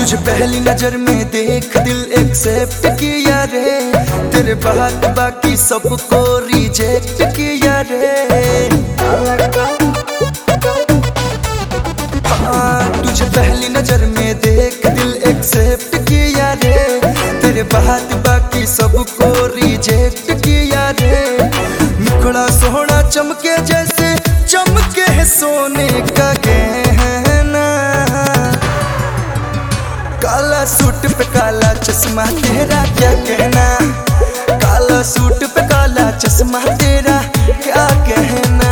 तुझे पहली नजर में देख दिल एक्सेप्ट किया रे, तेरे बात बाकी सबको रिजेक्ट किया रे। तुझे पहली नजर में देख दिल एक्सेप्ट किया रे, तेरे बात बाकी सबको रिजेक्ट किया रे। मुखड़ा सोहना चमके जैसे चमके है सोने का गहना, काला सूट पे काला चश्मा तेरा क्या कहना, काला सूट पे काला चश्मा तेरा क्या कहना।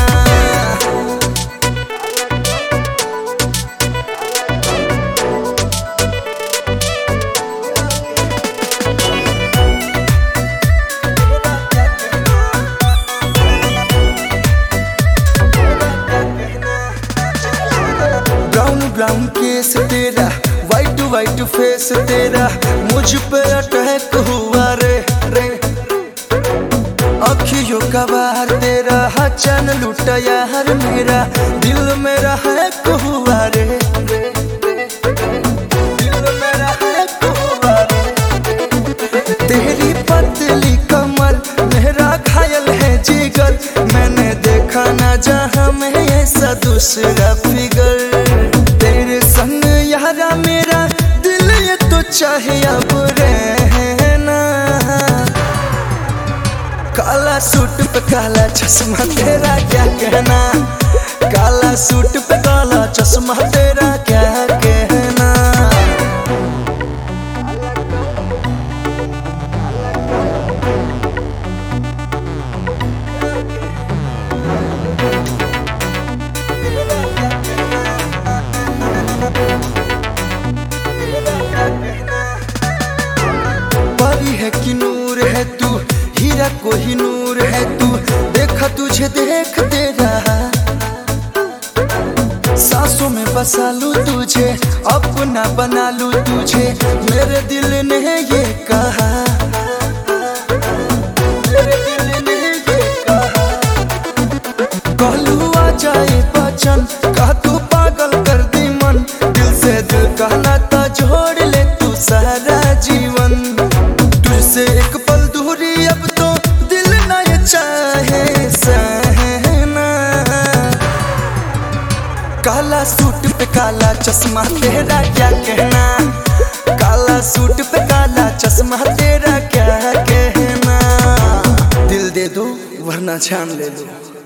ब्राउन केस तेरा, वाइट वाइट फेस तेरा, मुझ पे अटैक हुआ रे रे। अखियों का बाहर तेरा, चैन लूटा यार मेरा, दिल मेरा हैक हुआ रे रे। दिल मेरा हैक हुआ रे। तेरी पतली कमर मेरा घायल है जिगर, मैंने देखा ना जहां में ऐसा दूसरा फिगर। तेरे संग यारा मेरा दिल ये तो चाहे अब रहना, काला सूट पे काला चश्मा तेरा क्या कहना, काला सूट पे काला चश्मा तेरा क्या कहना। परी है कि नूर है तू, हीरा कोही नूर है तू, देखा तुझे देखते रहा। सांसों में बसा लूं तुझे, अपना बना लूं तुझे, मेरे दिल ने ये कहा, मेरे दिल ने ये कहा। कहलू आ जाए बचन, कहा तू पागल कर दी मन, दिल से दिल का नाता जोड़ ले तू सारा जीवन। तुझसे एक पल दूरी अब तो दिल ना ये चाहे सहना, काला सूट पे काला चश्मा तेरा क्या कहना, काला सूट पे काला चश्मा तेरा क्या कहना। दिल दे दो वरना जान ले लो।